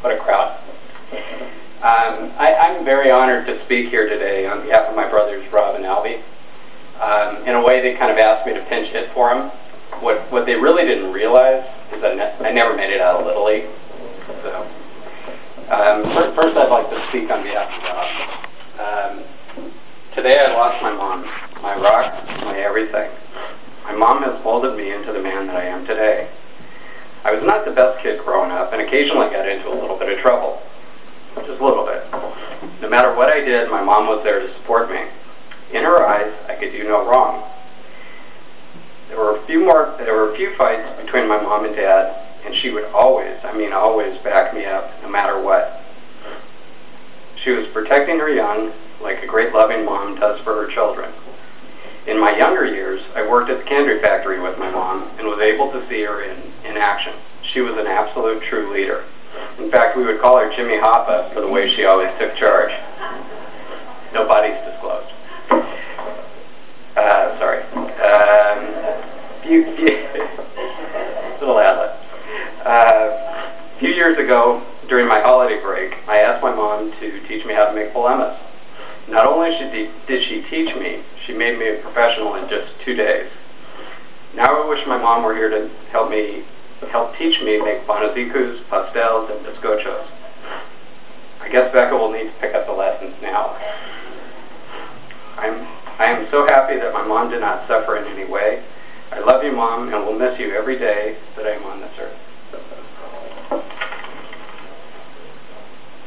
What a crowd. I'm very honored to speak here today on behalf of my brothers Rob and Albie. In a way, they kind of asked me to pinch hit for them. What they really didn't realize is that I never made it out of Little League. So, first I'd like to speak on behalf of Rob. Today I lost my mom, my rock, my everything. My mom has molded me into the man that I am today. I was not the best kid growing up and occasionally got into a little bit of trouble. Just a little bit. No matter what I did, my mom was there to support me. In her eyes, I could do no wrong. There were a few fights between my mom and dad, and she would always, always back me up, no matter what. She was protecting her young, like a great loving mom does for her children. In my younger years, I worked at the candy factory with my mom and was able to see her in action. She was an absolute true leader. In fact, we would call her Jimmy Hoffa for the way she always took charge. No bodies disclosed. Sorry. Little ad-lib. A few years ago, during my holiday break, I asked my mom to teach me how to make bulemas. Not only did she teach me, she made me a professional in just 2 days. Now I wish my mom were here to help teach me make bonazicus, pastels, and bizcochos. I guess Becca will need to pick up the lessons now. I am so happy that my mom did not suffer in any way. I love you, Mom, and will miss you every day that I am on this earth.